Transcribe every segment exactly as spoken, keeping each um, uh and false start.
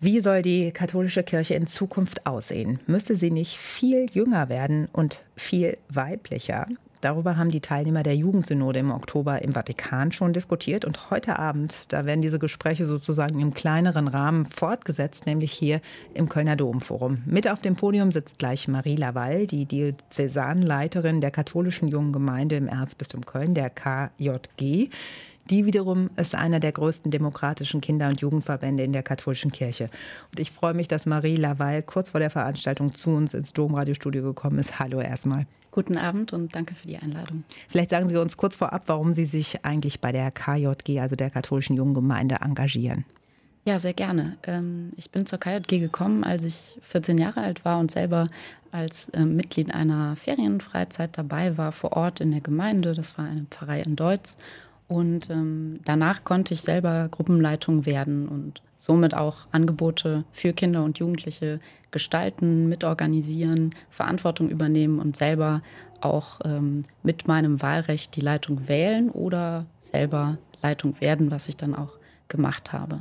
Wie soll die katholische Kirche in Zukunft aussehen? Müsste sie nicht viel jünger werden und viel weiblicher? Darüber haben die Teilnehmer der Jugendsynode im Oktober im Vatikan schon diskutiert. Und heute Abend, da werden diese Gespräche sozusagen im kleineren Rahmen fortgesetzt, nämlich hier im Kölner Domforum. Mit auf dem Podium sitzt gleich Marie Laval, die Diözesanleiterin der katholischen Jungen Gemeinde im Erzbistum Köln, der K J G. Die wiederum ist einer der größten demokratischen Kinder- und Jugendverbände in der katholischen Kirche. Und ich freue mich, dass Marie Laval kurz vor der Veranstaltung zu uns ins Domradiostudio gekommen ist. Hallo erstmal. Guten Abend und danke für die Einladung. Vielleicht sagen Sie uns kurz vorab, warum Sie sich eigentlich bei der K J G, also der katholischen Jugendgemeinde, engagieren. Ja, sehr gerne. Ich bin zur K J G gekommen, als ich vierzehn Jahre alt war und selber als Mitglied einer Ferienfreizeit dabei war vor Ort in der Gemeinde. Das war eine Pfarrei in Deutz. Und ähm, danach konnte ich selber Gruppenleitung werden und somit auch Angebote für Kinder und Jugendliche gestalten, mitorganisieren, Verantwortung übernehmen und selber auch ähm, mit meinem Wahlrecht die Leitung wählen oder selber Leitung werden, was ich dann auch gemacht habe.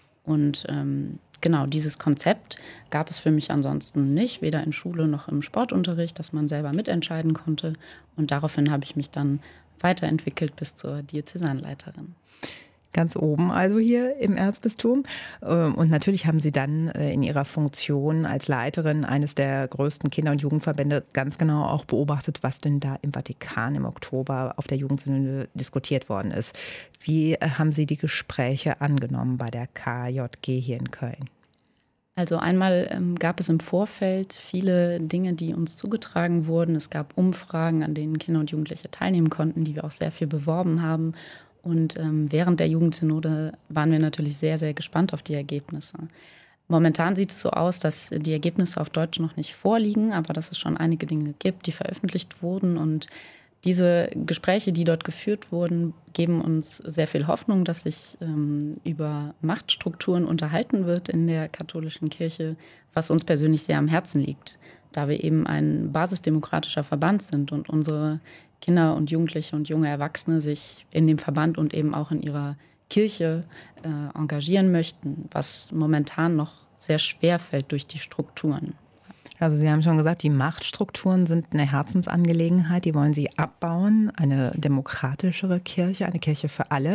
Und ähm, genau dieses Konzept gab es für mich ansonsten nicht, weder in Schule noch im Sportunterricht, dass man selber mitentscheiden konnte. Und daraufhin habe ich mich dann weiterentwickelt bis zur Diözesanleiterin. Ganz oben also hier im Erzbistum. Und natürlich haben Sie dann in Ihrer Funktion als Leiterin eines der größten Kinder- und Jugendverbände ganz genau auch beobachtet, was denn da im Vatikan im Oktober auf der Jugendsynode diskutiert worden ist. Wie haben Sie die Gespräche angenommen bei der K J G hier in Köln? Also einmal ähm, gab es im Vorfeld viele Dinge, die uns zugetragen wurden. Es gab Umfragen, an denen Kinder und Jugendliche teilnehmen konnten, die wir auch sehr viel beworben haben. Und ähm, während der Jugendsynode waren wir natürlich sehr, sehr gespannt auf die Ergebnisse. Momentan sieht es so aus, dass die Ergebnisse auf Deutsch noch nicht vorliegen, aber dass es schon einige Dinge gibt, die veröffentlicht wurden. Und diese Gespräche, die dort geführt wurden, geben uns sehr viel Hoffnung, dass sich ähm, über Machtstrukturen unterhalten wird in der katholischen Kirche, was uns persönlich sehr am Herzen liegt, da wir eben ein basisdemokratischer Verband sind und unsere Kinder und Jugendliche und junge Erwachsene sich in dem Verband und eben auch in ihrer Kirche äh, engagieren möchten, was momentan noch sehr schwer fällt durch die Strukturen. Also Sie haben schon gesagt, die Machtstrukturen sind eine Herzensangelegenheit, die wollen Sie abbauen, eine demokratischere Kirche, eine Kirche für alle.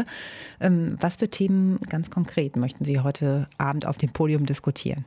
Was für Themen ganz konkret möchten Sie heute Abend auf dem Podium diskutieren?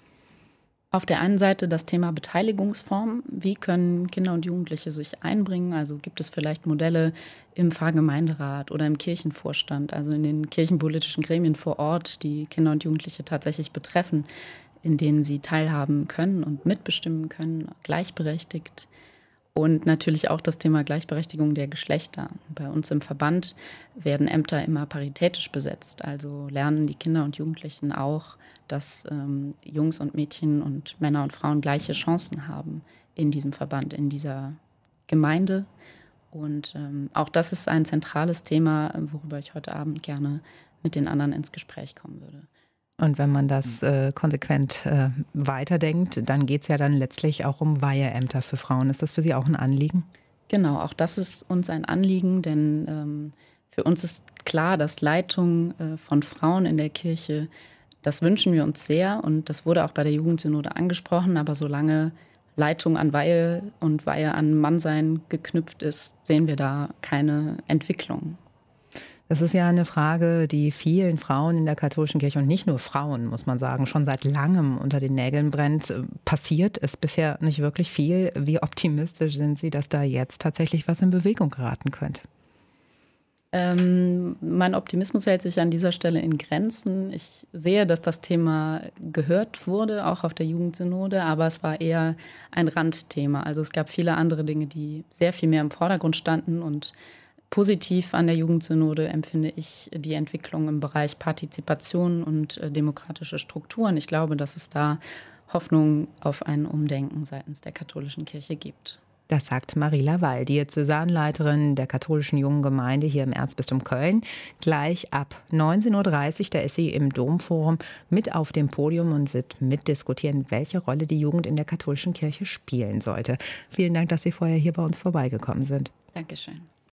Auf der einen Seite das Thema Beteiligungsform. Wie können Kinder und Jugendliche sich einbringen? Also gibt es vielleicht Modelle im Pfarrgemeinderat oder im Kirchenvorstand, also in den kirchenpolitischen Gremien vor Ort, die Kinder und Jugendliche tatsächlich betreffen, in denen sie teilhaben können und mitbestimmen können, gleichberechtigt. Und natürlich auch das Thema Gleichberechtigung der Geschlechter. Bei uns im Verband werden Ämter immer paritätisch besetzt. Also lernen die Kinder und Jugendlichen auch, dass ähm, Jungs und Mädchen und Männer und Frauen gleiche Chancen haben in diesem Verband, in dieser Gemeinde. Und ähm, auch das ist ein zentrales Thema, worüber ich heute Abend gerne mit den anderen ins Gespräch kommen würde. Und wenn man das äh, konsequent äh, weiterdenkt, dann geht es ja dann letztlich auch um Weiheämter für Frauen. Ist das für Sie auch ein Anliegen? Genau, auch das ist uns ein Anliegen, denn ähm, für uns ist klar, dass Leitung äh, von Frauen in der Kirche, das wünschen wir uns sehr und das wurde auch bei der Jugendsynode angesprochen, aber solange Leitung an Weihe und Weihe an Mannsein geknüpft ist, sehen wir da keine Entwicklung. Das ist ja eine Frage, die vielen Frauen in der katholischen Kirche und nicht nur Frauen, muss man sagen, schon seit langem unter den Nägeln brennt. Passiert ist bisher nicht wirklich viel. Wie optimistisch sind Sie, dass da jetzt tatsächlich was in Bewegung geraten könnte? Ähm, mein Optimismus hält sich an dieser Stelle in Grenzen. Ich sehe, dass das Thema gehört wurde, auch auf der Jugendsynode, aber es war eher ein Randthema. Also es gab viele andere Dinge, die sehr viel mehr im Vordergrund standen und positiv an der Jugendsynode empfinde ich die Entwicklung im Bereich Partizipation und äh, demokratische Strukturen. Ich glaube, dass es da Hoffnung auf ein Umdenken seitens der katholischen Kirche gibt. Das sagt Marie Laval, Diözesanleiterin der katholischen Jungen Gemeinde hier im Erzbistum Köln. Gleich ab neunzehn Uhr dreißig, da ist sie im Domforum mit auf dem Podium und wird mitdiskutieren, welche Rolle die Jugend in der katholischen Kirche spielen sollte. Vielen Dank, dass Sie vorher hier bei uns vorbeigekommen sind. Dankeschön.